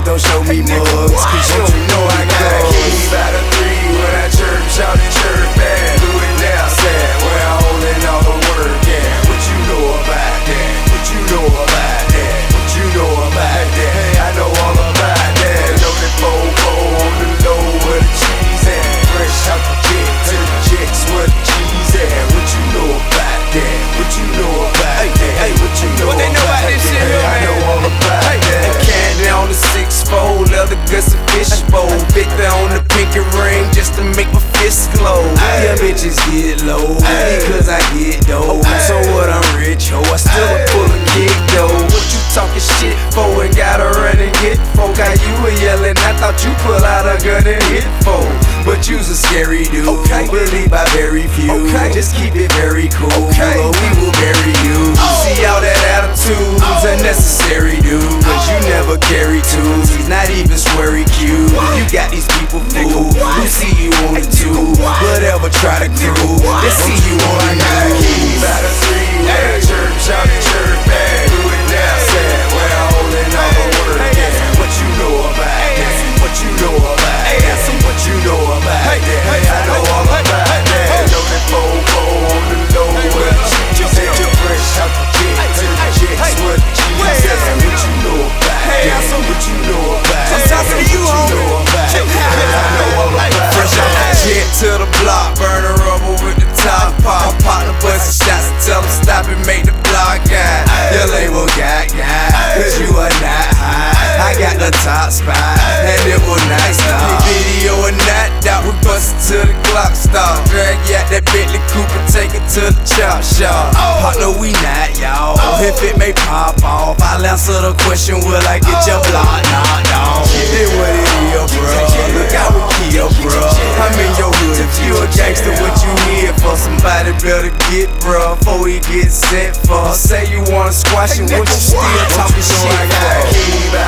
don't show me mugs, cause you don't know I got a key by the 3 when I chirp, shout and chirp back. Do it now, sad, where I'm holding all the work, yeah. What you know about that? What you know about that? What you know about that? Hey, I know all about that. Loaded fofo on the low where the cheese at. Fresh out the jet to the jets where the cheese at. What you know about that? What you know about that? Hey, what you know about this shit? Hey, I know all about that. Candy on the 6-4, leather guts and fishbowl. 50 on the pinky ring just to make my fist glow. Yeah, bitches get low because I get dough. So what, I'm rich, ho, I still pull a kick though. What you talking shit for and gotta run and get folk? How you were yelling, I thought you pull out a gun and hit folk. But you's a scary dude, believed by very few. Just keep it very cool, or we will bury you. See all that attitude's unnecessary, dude, cause you never carry tools. He's not even sweary cute. You got these people fooled who see you on the tube, but ever try to crew. They see you on the news. By the 3, where I chirp, shout and chirp back. Do it now, sad, where I'm holding all the work, yeah. What you know about that? What you know about that? What you know about that? Hey, I know all about that. Loaded fofo on the low where the cheese at. Fresh out the jet to the jets where the cheese at. What you know about that? What you know about that? What you know about that? I know all about that. Fresh out the jet to the block, burning rubber with the top pop. Pop the bustin' shots and tell them stop and make the block out. Your label got, cause you are not high. I got the top spot, and it was nice now. Video and not doubt, we bustin' till the clock stop. Drag out that Bentley Cooper, take it to the chop shop. Partner, we not, y'all. If it may pop off, I'll answer the question, will I get your block knocked off? Then what it is, bro? Look how we kill, bro. I'm in your hood, if you a gangster, what you here for? Somebody better get, bro, before he gets set for. Say you wanna squash it, what you still talking shit for?